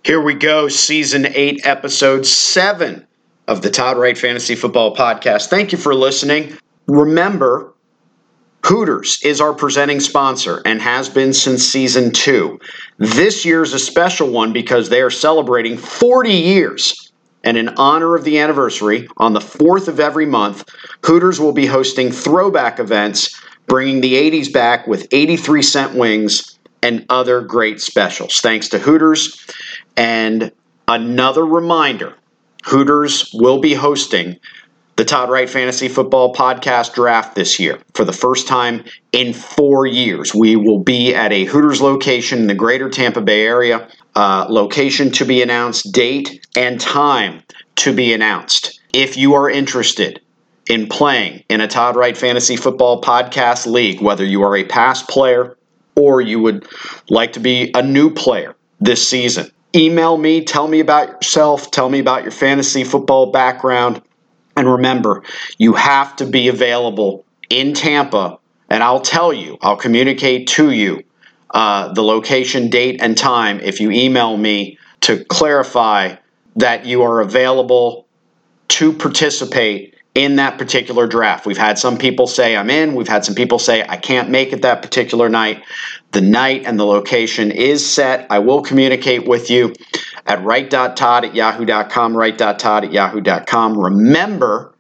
Here we go, Season 8, Episode 7 of the Todd Wright Fantasy Football Podcast. Thank you for listening. Remember, Hooters is our presenting sponsor and has been since Season 2. This year's a special one because they are celebrating 40 years. And in honor of the anniversary, on the 4th of every month, Hooters will be hosting throwback events, bringing the 80s back with 83-cent wings and other great specials. Thanks to Hooters. And another reminder, Hooters will be hosting the Todd Wright Fantasy Football Podcast Draft this year. For the first time in 4 years, we will be at a Hooters location in the greater Tampa Bay area. Location to be announced, date and time to be announced. If you are interested in playing in a Todd Wright Fantasy Football Podcast League, whether you are a past player or you would like to be a new player this season, email me, tell me about yourself, tell me about your fantasy football background. And remember, you have to be available in Tampa, and I'll communicate to you the location, date, and time if you email me to clarify that you are available to participate in that particular draft. We've had some people say I'm in. We've had some people say I can't make it that particular night. The night and the location is set. I will communicate with you at wright.todd@yahoo.com, wright.todd@yahoo.com. Remember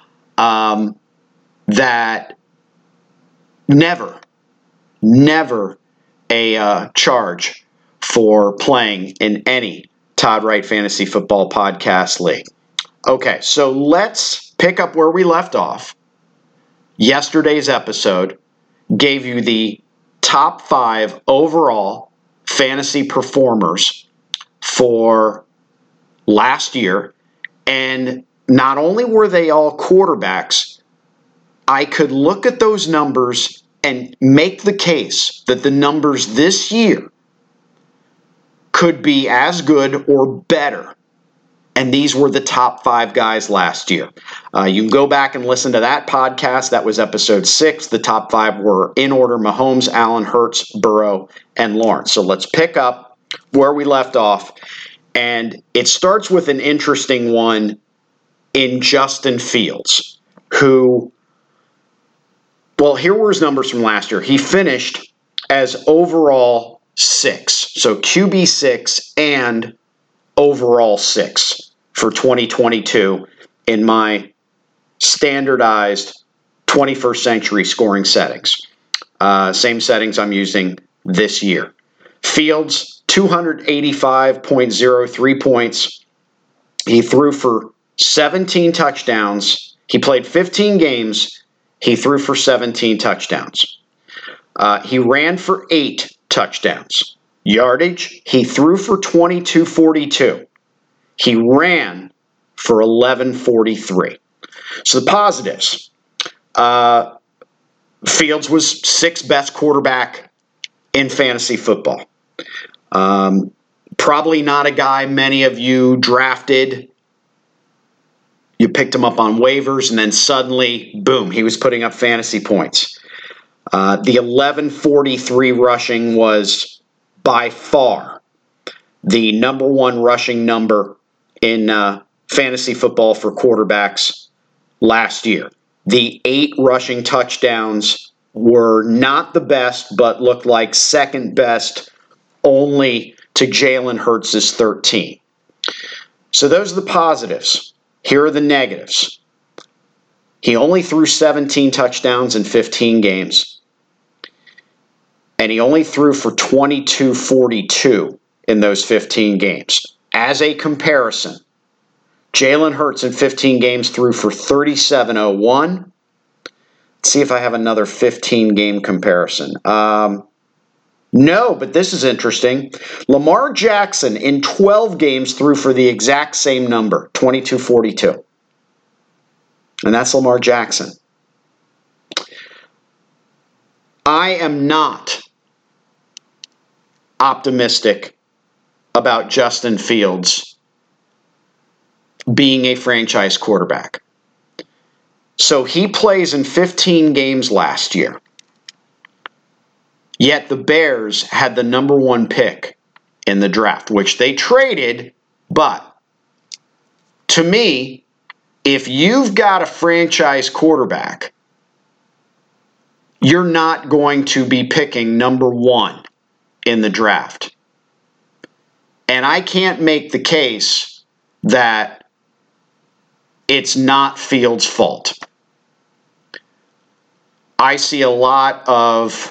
that never a charge for playing in any Todd Wright Fantasy Football Podcast League. Okay, so let's pick up where we left off. Yesterday's episode gave you the top 5 overall fantasy performers for last year. And not only were they all quarterbacks, I could look at those numbers and make the case that the numbers this year could be as good or better. And these were the top 5 guys last year. You can go back and listen to that podcast. That was episode 6. The top 5 were in order: Mahomes, Allen, Hurts, Burrow, and Lawrence. So let's pick up where we left off. And it starts with an interesting one in Justin Fields, who, well, here were his numbers from last year. He finished as overall 6. So QB 6 and overall 6 for 2022 in my standardized 21st century scoring settings. Same settings I'm using this year. Fields, 285.03 points. He threw for 17 touchdowns. He played 15 games. He threw for 17 touchdowns. He ran for 8 touchdowns. Yardage, he threw for 2242. He ran for 1143. So the positives. Fields was 6th best quarterback in fantasy football. Probably not a guy many of you drafted. You picked him up on waivers, and then suddenly, boom, he was putting up fantasy points. The 1143 rushing was by far the number 1 rushing number in fantasy football for quarterbacks last year. The 8 rushing touchdowns were not the best, but looked like second best only to Jalen Hurts' 13. So those are the positives. Here are the negatives. He only threw 17 touchdowns in 15 games. And he only threw for 2242 in those 15 games. As a comparison, Jalen Hurts in 15 games threw for 3701. Let's see if I have another 15-game comparison. No, but this is interesting. Lamar Jackson in 12 games threw for the exact same number, 2242. And that's Lamar Jackson. I am not optimistic about Justin Fields being a franchise quarterback. So he plays in 15 games last year. Yet the Bears had the number 1 pick in the draft, which they traded. But to me, if you've got a franchise quarterback, you're not going to be picking number 1 in the draft. And I can't make the case that it's not Fields' fault. I see a lot of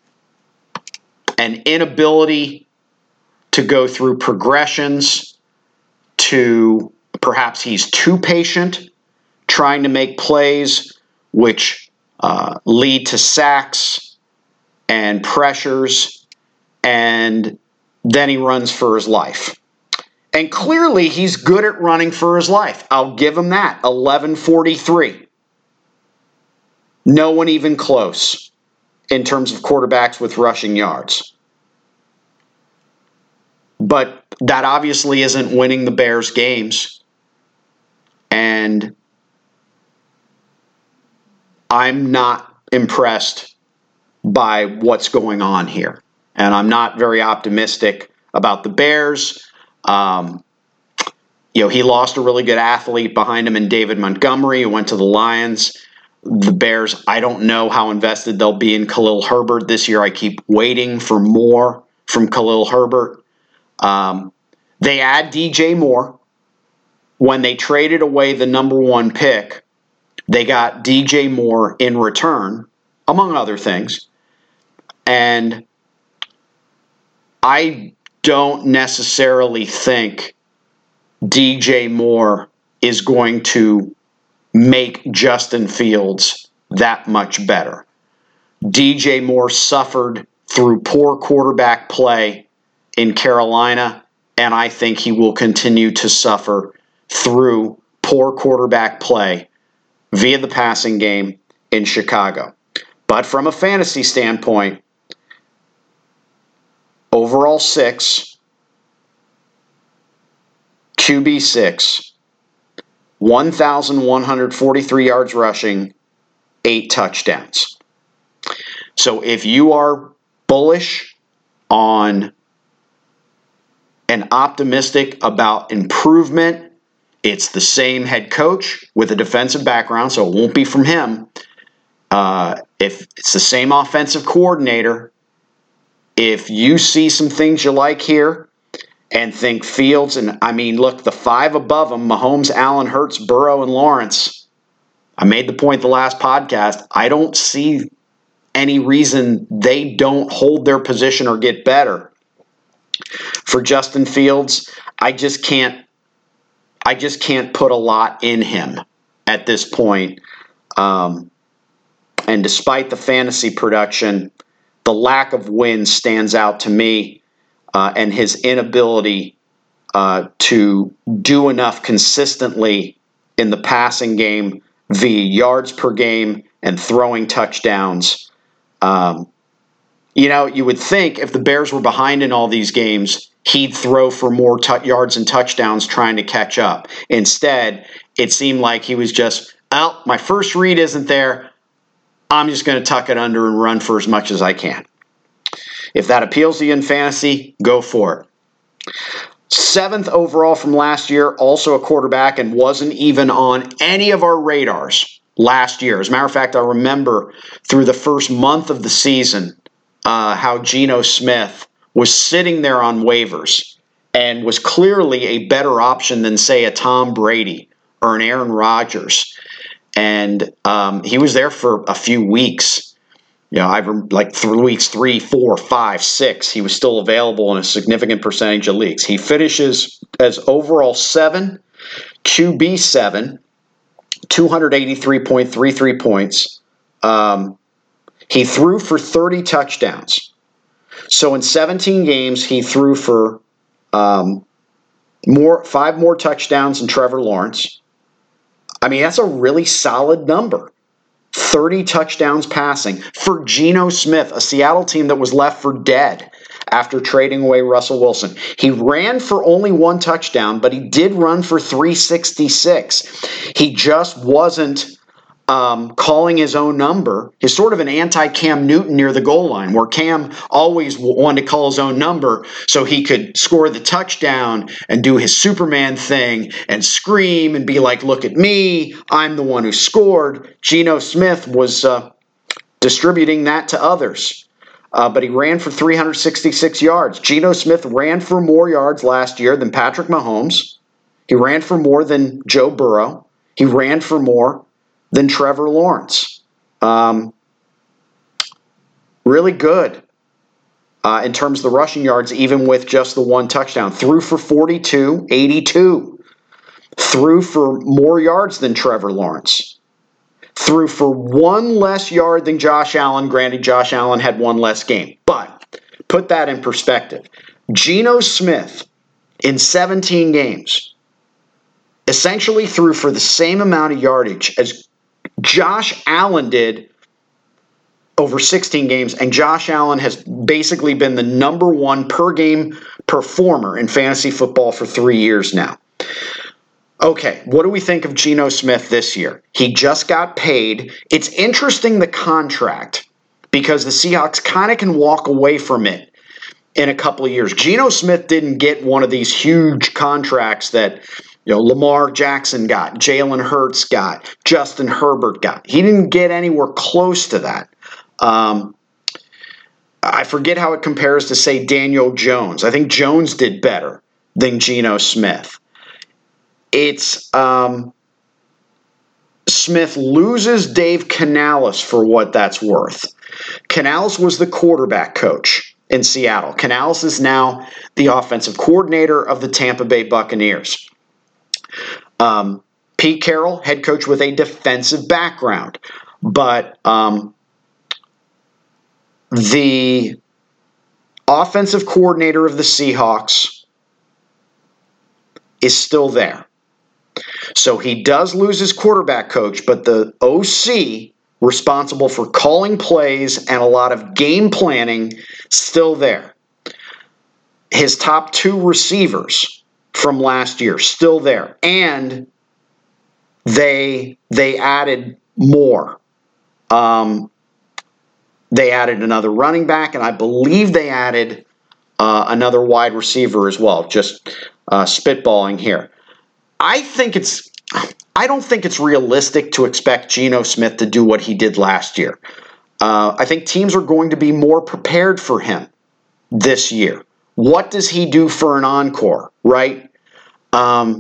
an inability to go through progressions, to perhaps he's too patient trying to make plays which lead to sacks and pressures, and then he runs for his life. And clearly he's good at running for his life. I'll give him that. 1143. No one even close in terms of quarterbacks with rushing yards. But that obviously isn't winning the Bears games. And I'm not impressed by what's going on here. And I'm not very optimistic about the Bears. He lost a really good athlete behind him in David Montgomery, who went to the Lions. The Bears, I don't know how invested they'll be in Khalil Herbert this year. I keep waiting for more from Khalil Herbert. They add DJ Moore. When they traded away the number 1 pick, they got DJ Moore in return, among other things. And I don't necessarily think DJ Moore is going to make Justin Fields that much better. DJ Moore suffered through poor quarterback play in Carolina, and I think he will continue to suffer through poor quarterback play via the passing game in Chicago. But from a fantasy standpoint, overall 6, QB 6, 1,143 yards rushing, 8 touchdowns. So if you are bullish on and optimistic about improvement, it's the same head coach with a defensive background, so it won't be from him. If it's the same offensive coordinator, if you see some things you like here and think Fields, and I mean, look, the 5 above them, Mahomes, Allen, Hurts, Burrow, and Lawrence, I made the point the last podcast, I don't see any reason they don't hold their position or get better. For Justin Fields, I just can't put a lot in him at this point. And despite the fantasy production, the lack of wins stands out to me, and his inability to do enough consistently in the passing game via yards per game and throwing touchdowns. You would think if the Bears were behind in all these games, he'd throw for more yards and touchdowns trying to catch up. Instead, it seemed like he was just, my first read isn't there. I'm just going to tuck it under and run for as much as I can. If that appeals to you in fantasy, go for it. 7th overall from last year, also a quarterback, and wasn't even on any of our radars last year. As a matter of fact, I remember through the first month of the season how Geno Smith was sitting there on waivers and was clearly a better option than, say, a Tom Brady or an Aaron Rodgers. And he was there for a few weeks. Like 3 weeks, 3, 4, 5, 6, he was still available in a significant percentage of leagues. He finishes as overall 7, QB 7, 283.33 points. He threw for 30 touchdowns. So in 17 games, he threw for 5 more touchdowns than Trevor Lawrence. I mean, that's a really solid number. 30 touchdowns passing for Geno Smith, a Seattle team that was left for dead after trading away Russell Wilson. He ran for only 1 touchdown, but he did run for 366. He just wasn't calling his own number is sort of an anti-Cam Newton near the goal line, where Cam always wanted to call his own number so he could score the touchdown and do his Superman thing and scream and be like, look at me, I'm the one who scored. Geno Smith was distributing that to others. But he ran for 366 yards. Geno Smith ran for more yards last year than Patrick Mahomes. He ran for more than Joe Burrow. He ran for more than Trevor Lawrence. Really good in terms of the rushing yards, even with just the one touchdown. Threw for 42, 82. Threw for more yards than Trevor Lawrence. Threw for one less yard than Josh Allen. Granted, Josh Allen had one less game. But put that in perspective. Geno Smith, in 17 games, essentially threw for the same amount of yardage as Josh Allen did over 16 games, and Josh Allen has basically been the number one per game performer in fantasy football for 3 years now. Okay, what do we think of Geno Smith this year? He just got paid. It's interesting, the contract, because the Seahawks kind of can walk away from it in a couple of years. Geno Smith didn't get one of these huge contracts that Lamar Jackson got, Jalen Hurts got, Justin Herbert got. He didn't get anywhere close to that. I forget how it compares to, say, Daniel Jones. I think Jones did better than Geno Smith. It's Smith loses Dave Canales for what that's worth. Canales was the quarterback coach in Seattle. Canales is now the offensive coordinator of the Tampa Bay Buccaneers. Pete Carroll, head coach with a defensive background, but the offensive coordinator of the Seahawks is still there. So he does lose his quarterback coach, but the OC responsible for calling plays and a lot of game planning still there. His top two receivers from last year still there, and they added more. They added another running back, and I believe they added another wide receiver as well. Just spitballing here. I don't think it's realistic to expect Geno Smith to do what he did last year. I think teams are going to be more prepared for him this year. What does he do for an encore, right? I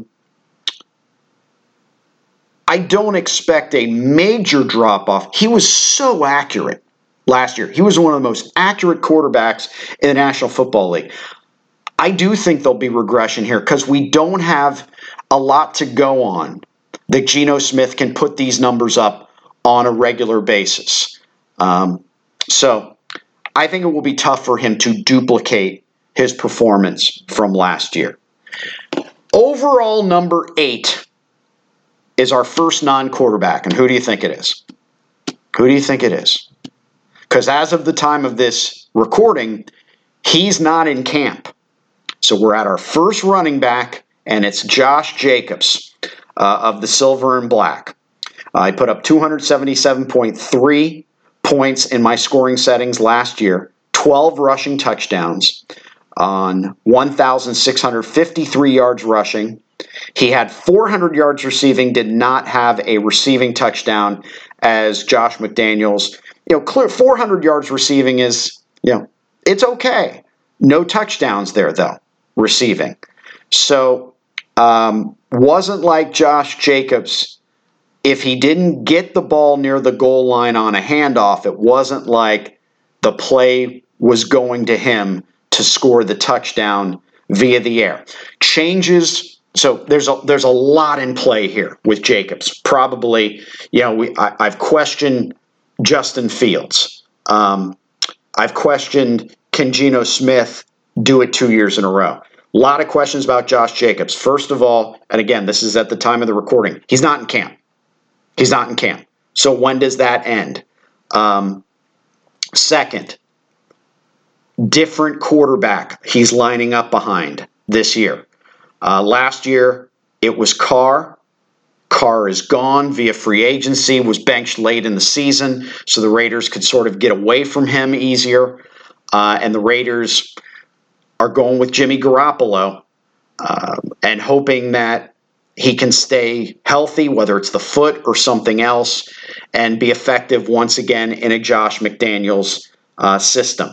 don't expect a major drop-off. He was so accurate last year. He was one of the most accurate quarterbacks in the National Football League. I do think there'll be regression here because we don't have a lot to go on that Geno Smith can put these numbers up on a regular basis. So I think it will be tough for him to duplicate his performance from last year. Overall, number 8 is our first non-quarterback. And who do you think it is? Who do you think it is? Because as of the time of this recording, he's not in camp. So we're at our first running back, and it's Josh Jacobs of the Silver and Black. I put up 277.3 points in my scoring settings last year, 12 rushing touchdowns on 1,653 yards rushing. He had 400 yards receiving, did not have a receiving touchdown as Josh McDaniels. Clear 400 yards receiving is, it's okay. No touchdowns there, though, receiving. So, wasn't like Josh Jacobs. If he didn't get the ball near the goal line on a handoff, it wasn't like the play was going to him to score the touchdown via the air. Changes. So there's a lot in play here with Jacobs. Probably, I've questioned Justin Fields. I've questioned, can Geno Smith do it 2 years in a row? A lot of questions about Josh Jacobs. First of all, and again, this is at the time of the recording, he's not in camp. He's not in camp. So when does that end? Second, different quarterback he's lining up behind this year. Last year, it was Carr. Carr is gone via free agency, was benched late in the season, so the Raiders could sort of get away from him easier. And the Raiders are going with Jimmy Garoppolo and hoping that he can stay healthy, whether it's the foot or something else, and be effective once again in a Josh McDaniels system.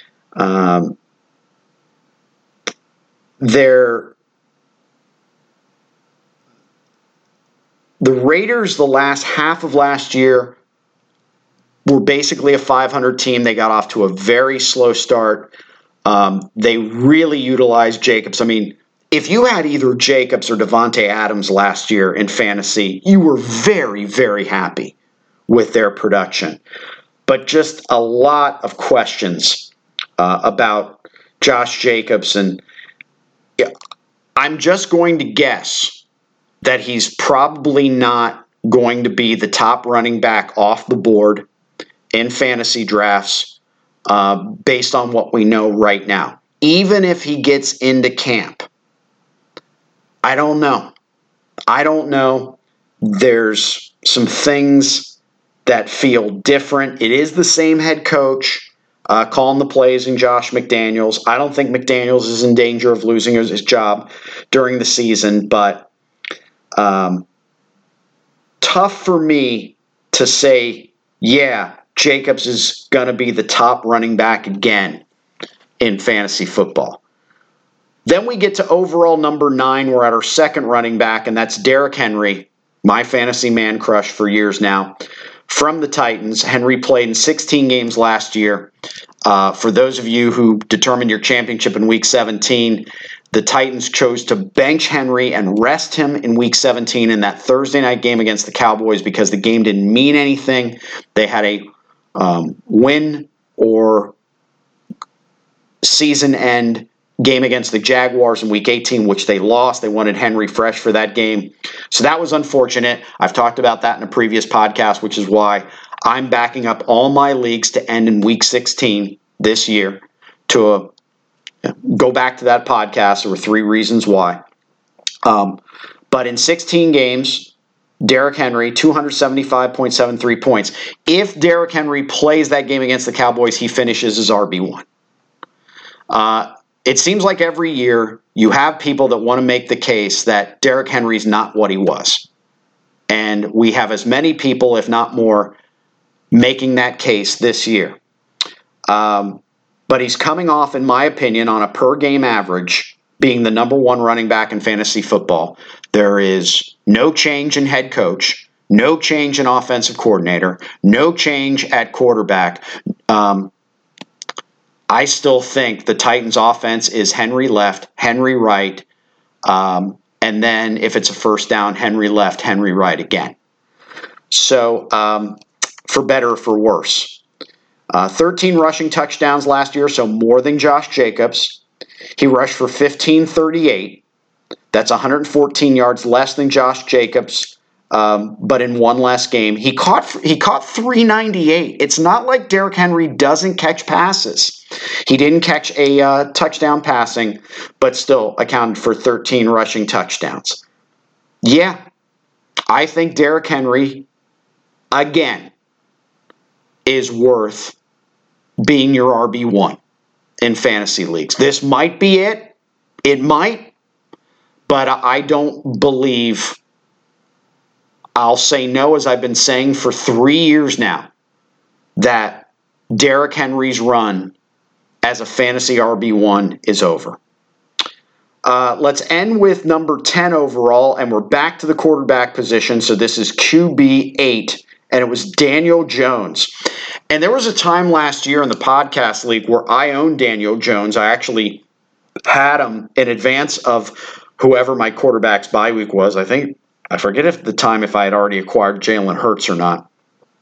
The Raiders, the last half of last year, were basically a 500 team. They got off to a very slow start. They really utilized Jacobs. I mean, if you had either Jacobs or Devontae Adams last year in fantasy, you were very, very happy with their production. But just a lot of questions about Josh Jacobs. And I'm just going to guess that he's probably not going to be the top running back off the board in fantasy drafts based on what we know right now. Even if he gets into camp, I don't know. There's some things that feel different. It is the same head coach calling the plays in Josh McDaniels. I don't think McDaniels is in danger of losing his job during the season, but tough for me to say, yeah, Jacobs is going to be the top running back again in fantasy football. Then we get to overall number 9. We're at our second running back, and that's Derrick Henry, my fantasy man crush for years now. From the Titans, Henry played in 16 games last year. For those of you who determined your championship in Week 17, the Titans chose to bench Henry and rest him in Week 17 in that Thursday night game against the Cowboys because the game didn't mean anything. They had a win or season-end game against the Jaguars in Week 18, which they lost. They wanted Henry fresh for that game. So that was unfortunate. I've talked about that in a previous podcast, which is why I'm backing up all my leagues to end in Week 16 this year. To go back to that podcast, there were 3 reasons why. But in 16 games, Derrick Henry, 275.73 points. If Derrick Henry plays that game against the Cowboys, he finishes as RB1. It seems like every year you have people that want to make the case that Derrick Henry's not what he was. And we have as many people, if not more, making that case this year. But he's coming off, in my opinion, on a per-game average, being the number 1 running back in fantasy football. There is no change in head coach, no change in offensive coordinator, no change at quarterback. I still think the Titans' offense is Henry left, Henry right, and then if it's a first down, Henry left, Henry right again. So for better or for worse. 13 rushing touchdowns last year, so more than Josh Jacobs. He rushed for 1,538. That's 114 yards less than Josh Jacobs, but in one less game. He caught 398. It's not like Derrick Henry doesn't catch passes. He didn't catch a touchdown passing, but still accounted for 13 rushing touchdowns. Yeah, I think Derrick Henry, again, is worth being your RB1 in fantasy leagues. This might be it. It might, but I don't believe, I'll say no, as I've been saying for 3 years now, that Derrick Henry's run as a fantasy RB1 is over. Let's end with number 10 overall, and we're back to the quarterback position. So this is QB8, and it was Daniel Jones. And there was a time last year in the podcast league where I owned Daniel Jones. I actually had him in advance of whoever my quarterback's bye week was. I forget if I had already acquired Jalen Hurts or not.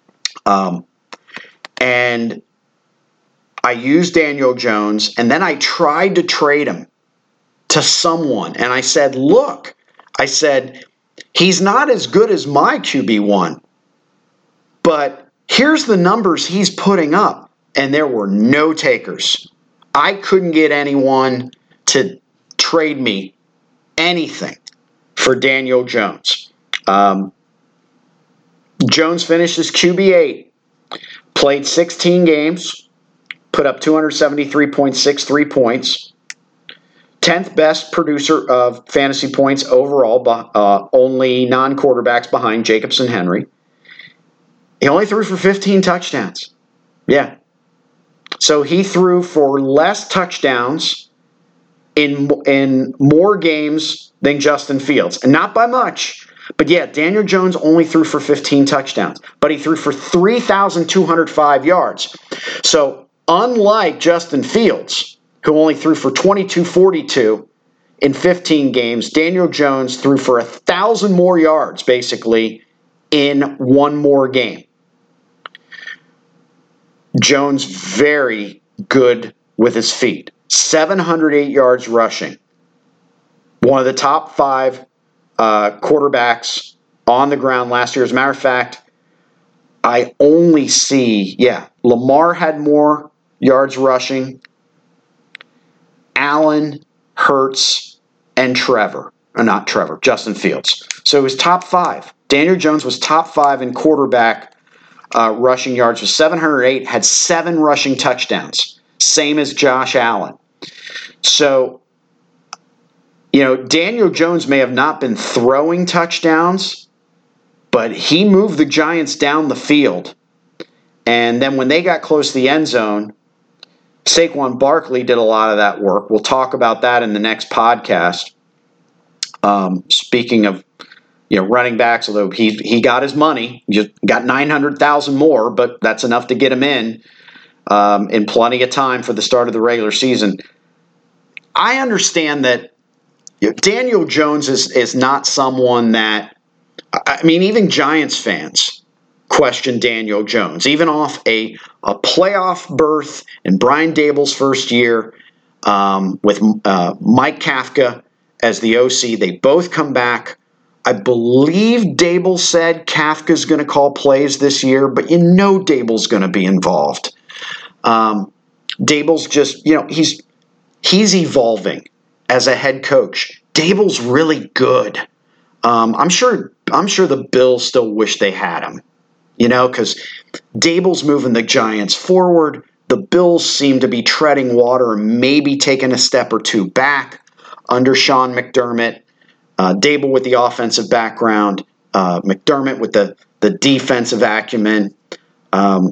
And I used Daniel Jones, and then I tried to trade him to someone. And I said, look, he's not as good as my QB1, but here's the numbers he's putting up. And there were no takers. I couldn't get anyone to trade me anything for Daniel Jones. Jones finishes QB8, played 16 games, put up 273.63 points, 10th best producer of fantasy points overall, only non-quarterbacks behind Jacobs and Henry. He only threw for 15 touchdowns. Yeah. So he threw for less touchdowns in more games than Justin Fields. And not by much. But yeah, Daniel Jones only threw for 15 touchdowns. But he threw for 3,205 yards. So unlike Justin Fields, who only threw for 2,242 in 15 games, Daniel Jones threw for 1,000 more yards, basically, in one more game. Jones very good with his feet. 708 yards rushing. One of the top 5 quarterbacks on the ground last year. As a matter of fact, I only see, Lamar had more yards rushing. Allen, Hurts, and Justin Fields. So it was top 5. Daniel Jones was top 5 in quarterback rushing yards with 708, had 7 rushing touchdowns, same as Josh Allen. So, Daniel Jones may have not been throwing touchdowns, but he moved the Giants down the field. And then when they got close to the end zone, Saquon Barkley did a lot of that work. We'll talk about that in the next podcast. Speaking of running backs, although he got his money, just got 900,000 more, but that's enough to get him in plenty of time for the start of the regular season. I understand that Daniel Jones is not someone that, even Giants fans question Daniel Jones, even off a playoff berth in Brian Daboll's first year with Mike Kafka as the OC. They both come back. I believe Daboll said Kafka's going to call plays this year, but Daboll's going to be involved. Daboll's just, he's evolving as a head coach. Daboll's really good. I'm sure the Bills still wish they had him, because Daboll's moving the Giants forward. The Bills seem to be treading water and maybe taking a step or two back under Sean McDermott. Daboll with the offensive background, McDermott with the defensive acumen. I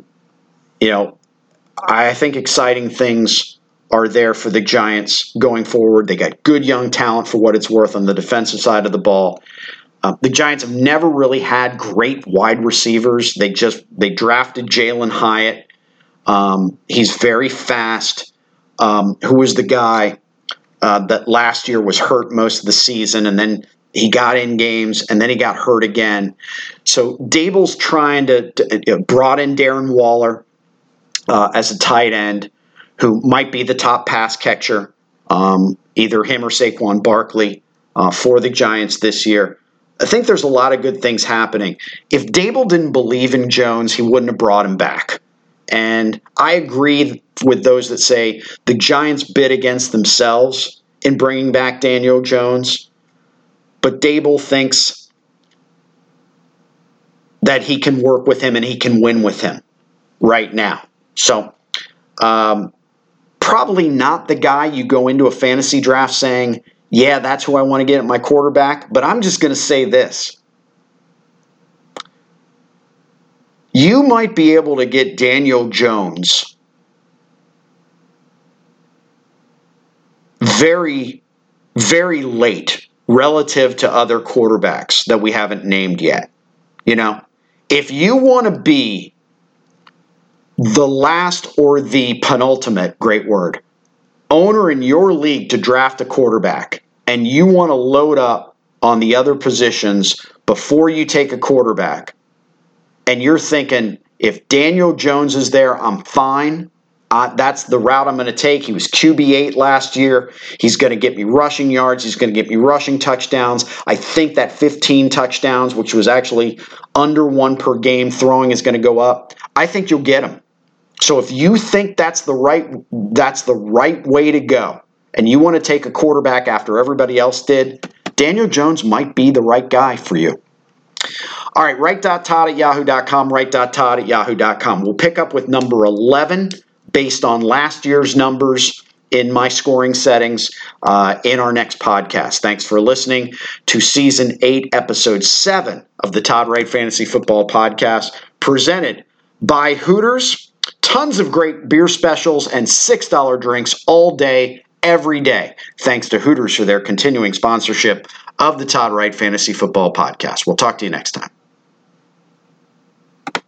think exciting things are there for the Giants going forward. They got good young talent for what it's worth on the defensive side of the ball. The Giants have never really had great wide receivers. They drafted Jalen Hyatt. He's very fast. Who was the guy that last year was hurt most of the season, and then he got in games, and then he got hurt again. So Daboll's trying to brought in Darren Waller as a tight end, who might be the top pass catcher, either him or Saquon Barkley for the Giants this year. I think there's a lot of good things happening. If Daboll didn't believe in Jones, he wouldn't have brought him back. And I agree with those that say the Giants bid against themselves in bringing back Daniel Jones, but Daboll thinks that he can work with him and he can win with him right now. So probably not the guy you go into a fantasy draft saying, yeah, that's who I want to get at my quarterback, but I'm just going to say this. You might be able to get Daniel Jones very, very late relative to other quarterbacks that we haven't named yet. If you want to be the last or the penultimate, great word, owner in your league to draft a quarterback, and you want to load up on the other positions before you take a quarterback, and you're thinking, if Daniel Jones is there, I'm fine. That's the route I'm going to take. He was QB8 last year. He's going to get me rushing yards. He's going to get me rushing touchdowns. I think that 15 touchdowns, which was actually under 1 per game throwing, is going to go up. I think you'll get him. So if you think that's the right way to go, and you want to take a quarterback after everybody else did, Daniel Jones might be the right guy for you. All right, write.todd@yahoo.com, write.todd@yahoo.com. We'll pick up with number 11 based on last year's numbers in my scoring settings in our next podcast. Thanks for listening to Season 8, Episode 7 of the Todd Wright Fantasy Football Podcast, presented by Hooters. Tons of great beer specials and $6 drinks all day, every day. Thanks to Hooters for their continuing sponsorship of the Todd Wright Fantasy Football Podcast. We'll talk to you next time.